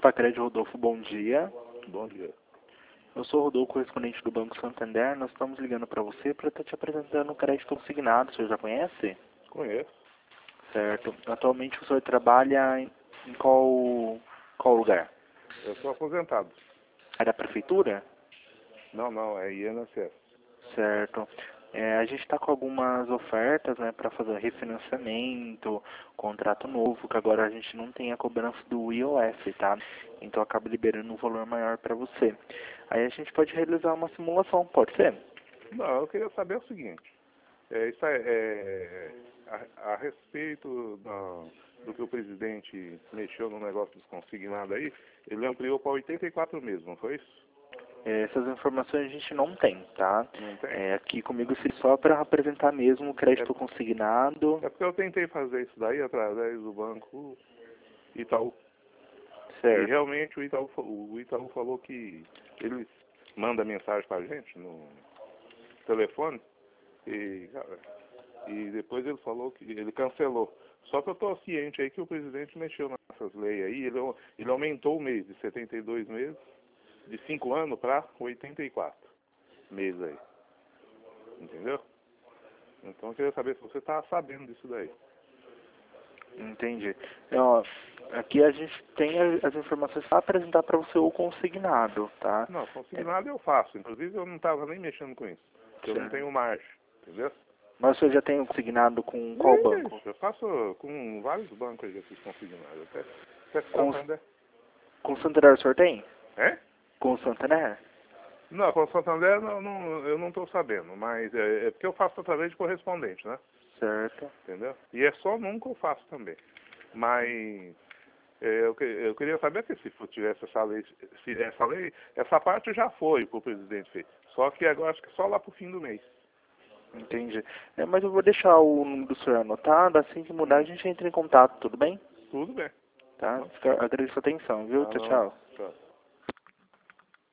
Pacred Rodolfo, bom dia. Bom dia. Eu sou o Rodolfo, correspondente do Banco Santander. Nós estamos ligando para você para estar te apresentando um crédito consignado. O senhor já conhece? Conheço. Certo. Atualmente o senhor trabalha em qual lugar? Eu sou aposentado. É da prefeitura? Não, é INSS. Certo. A gente está com algumas ofertas, né, para fazer refinanciamento, contrato novo, que agora a gente não tem a cobrança do IOF, tá? Então acaba liberando um valor maior para você. Aí a gente pode realizar uma simulação, pode ser? Não, eu queria saber o seguinte. A respeito do que o presidente mexeu no negócio dos consignados aí, ele ampliou para 84 meses, não foi isso? Essas informações a gente não tem, tá? Não tem? Aqui comigo seria só para apresentar mesmo o crédito consignado. É porque eu tentei fazer isso daí através do banco Itaú. E Certo. realmente o Itaú falou que eles mandam mensagem pra gente no telefone e depois ele falou que ele cancelou. Só que eu estou ciente aí que o presidente mexeu nessas leis aí, ele aumentou o mês de 72 meses, de 5 anos para 84 meses aí. Entendeu? Então eu queria saber se você está sabendo disso daí. Entendi. Ó, aqui a gente tem as informações para apresentar para você o consignado, tá? Não, consignado eu faço. Inclusive eu não estava nem mexendo com isso. Porque eu não tenho margem, entendeu? Mas você já tem o consignado com qual banco? Eu faço com vários bancos aí, já fiz consignado. Até Com, Santander. com o Santander o senhor tem? É? Com o Santander? Não, com o Santander eu não estou sabendo, mas é porque eu faço através de correspondente, né? Certo. Entendeu? E é só num que eu faço também. Mas eu queria saber que se tivesse essa lei, essa parte já foi que o presidente fez. Só que agora acho que só lá pro fim do mês. Entendi. Mas eu vou deixar o número do senhor anotado, assim que mudar a gente entra em contato, tudo bem? Tudo bem. Tá? Agradeço a atenção, viu? Ah, Tchau, não. tchau. Tchau.